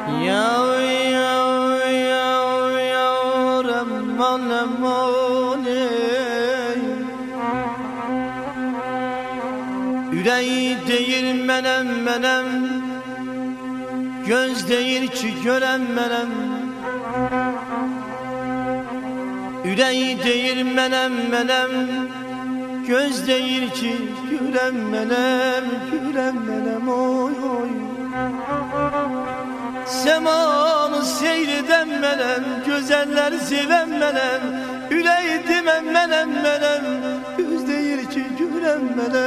Aman aman yüreği değil menem göz değil ki görem menem. Yüreği değil menem göz değil ki görem menem oy oy. Semanı seyreden menem, güzeller seven menem. Yüreği demem menem göz değil ki görem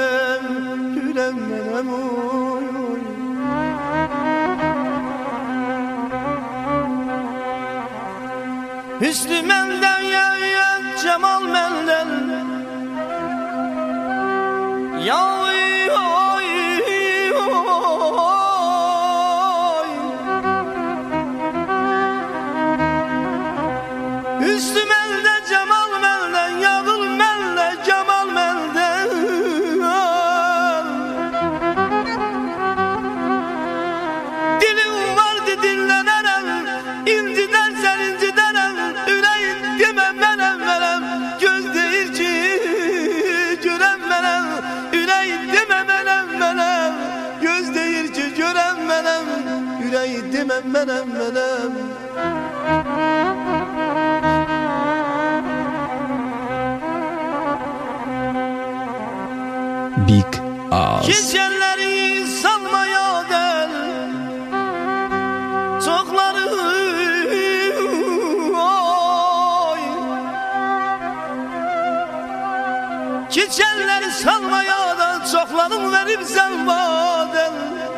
menem oy oy. Hüsnü menden ya cemal menden ya oy oy. Hüsnü melde cemal melde yağıl melde cemal melde. Dilim vardı dinlenerem inci dersen inci derem. Yüreğin demem menem göz değil ki görem menem. Yüreğin demem menem göz değil ki görem menem. Yüreğin demem menem. Big Ağız. Geceleri salmaya del çokları oy. Geceleri salmaya del çoklarım verip zelvaden.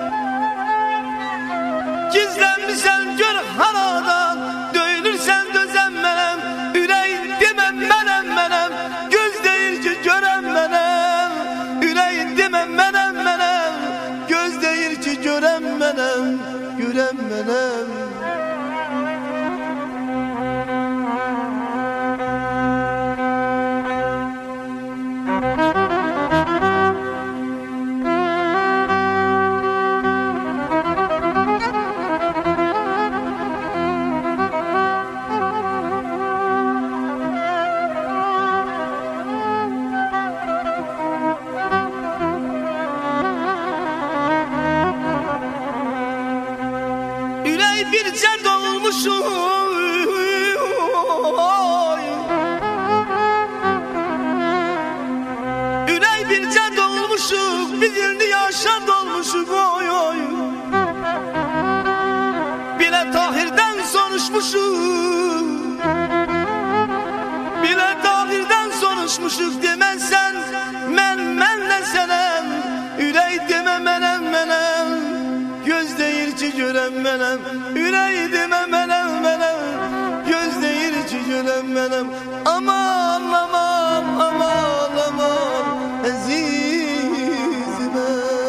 Gizlenmişsen gör haradan döyülürsen dözenmenem. Yüreğin demem menem göz değil ki görem menem. Yüreğin demem menem göz değil ki görem menem. Bir cerd olmuşum yüreği bir cerd olmuşum bir dilini yaşar dolmuşum oy oy. Bile Tahir'den soruşmuşum bile Tahir'den soruşmuşum demezsen menle senem. Yüreği deme menem göz değil ki görem menem. Yüreği deme menem göz değil ki görem menem. Aman aman aman aman azizime.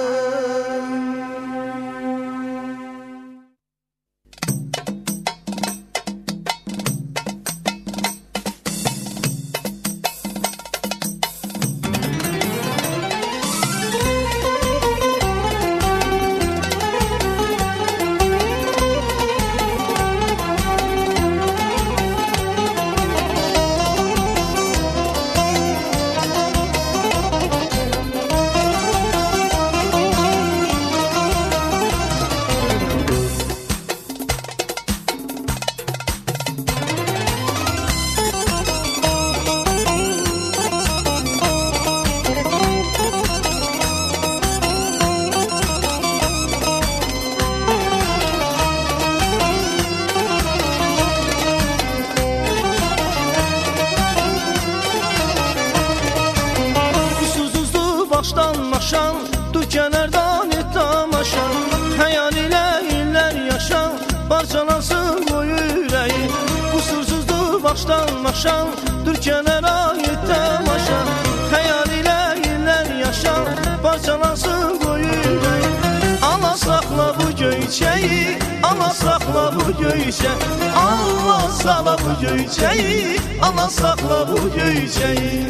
Başlanmaşan tükenərdən et tamaşan. Hayal ilə iller yaşan parçalansın bu yüreği. Kusursuzdur başlanmaşan tükenərdən et tamaşan. Hayal ilə iller yaşan parçalansın bu yüreği. Allah sakla bu göyçeyi, Allah sakla bu göyçeyi. Allah sakla bu göyçeyi, Allah sakla bu göyçeyi.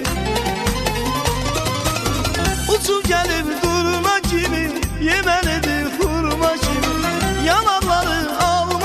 Uçup gelip durma kimi, yemelidir hurma kimi. Yanakları alma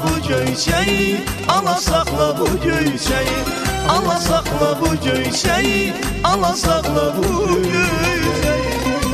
bu göyçeyi, Allah sakla bu göyçeyi, Allah sakla bu göyçeyi, Allah sakla bu göyçeyi.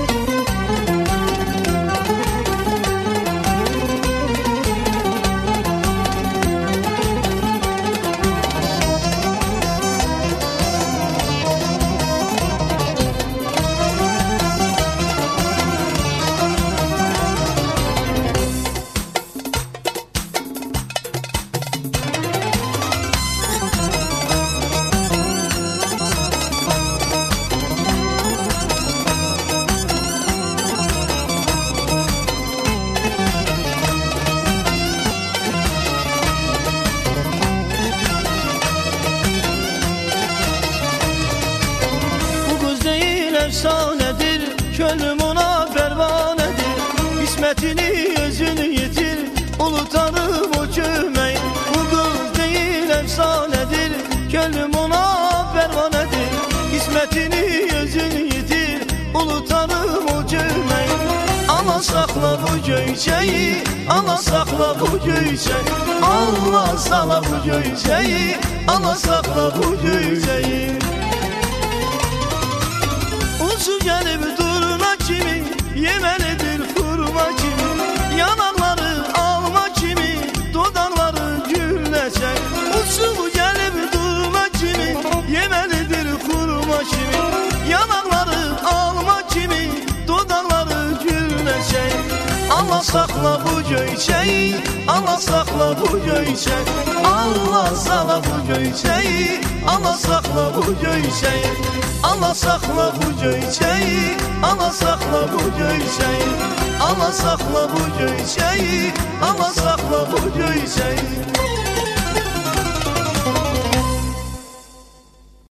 Efsanedir, gönlüm ona pervanedir. İsmetini özünü yitir, ulu tanrım o cümeyi. Bu kız değil efsanedir, gönlüm ona pervanedir. İsmetini özünü yitir, ulu tanrım o cümeyi. Allah sakla bu göyçeyi, Allah sakla bu göyçeyi, Allah sakla bu göyçeyi, Allah sakla bu göyçeyi. Ucu gelip durma kimi, yemelidir kurma kimi. Yanakları alma kimi, dudakları güllecek. Ucu gelip durma kimi, yemelidir kurma kimi. Yanakları alma kimi, dudakları güllecek. Allah sakla bu göyçeyi, Allah sakla bu göyçeyi, Allah sakla bu göyçeyi, Allah sakla bu göyçeyi, Allah sakla bu göyçeyi, Allah sakla bu göyçeyi, Allah sakla bu göyçeyi, Allah sakla bu göyçeyi.